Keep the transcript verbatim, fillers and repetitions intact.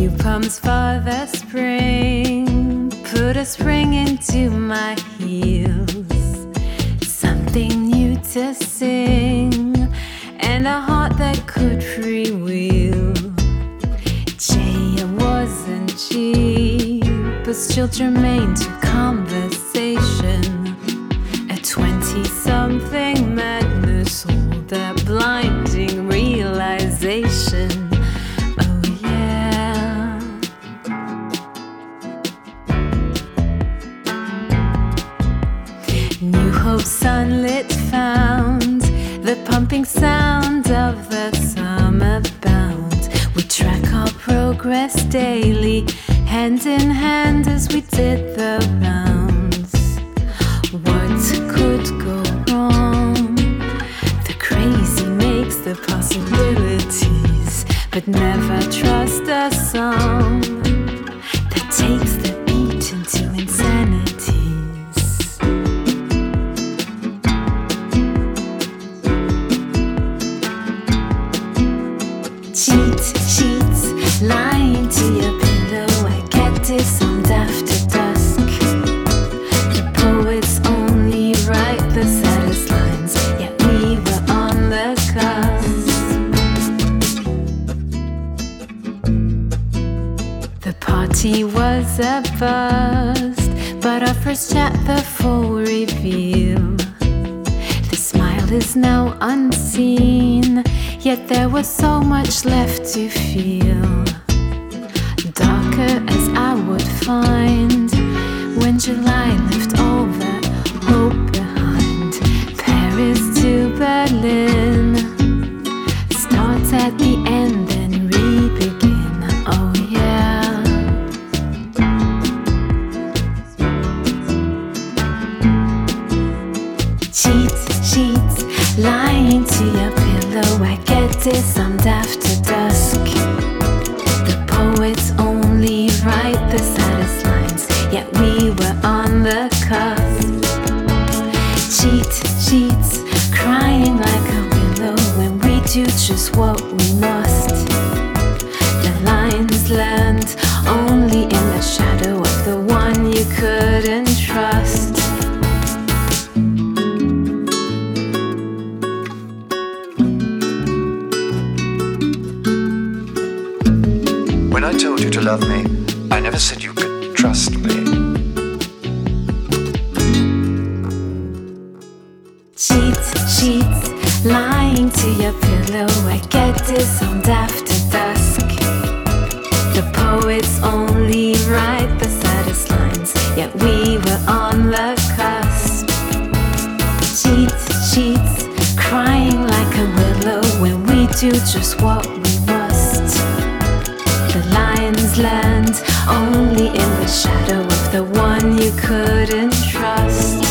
New poems for the spring, put a spring into my heels. Something new to sing, and a heart that could freewheel. Jay, I wasn't cheap, but still germane to conversation. A twenty-something madness, all that blinding realization. Oh yeah. New hope sunlit found, the pumping sound of the summer bound. We track our progress daily, hand in hand as we did the rounds. What could go wrong? The crazy makes the possibilities, but never trust a song that takes the beat into insanities. Cheat sheets, lying to your pillow. I get disarmed after dusk. The poets only write the saddest lines, yet we were on the cusp. The party was a bust, but our first chat the full reveal. The smile is now unseen, yet there was so much left to feel. Darker as I would find when July left all that hope behind. Paris to Berlin, start at the end then re-begin. Oh yeah. Cheat sheets, lying to your pillow. I get disarmed after dusk. The poets only write the saddest lines, yet we were on the cusp. Cheat sheets, crying like a willow when we do just what we must. The lines land only in the shadow of the one you couldn't trust. When I told you to love me, I never said you could trust me. Cheat sheets, lying to your pillow. I get disarmed after dusk. The poets only write the saddest lines, yet we were on the cusp. Cheat sheets, crying like a willow when we do just what we must. The lines land only in the shadow of the one you couldn't trust.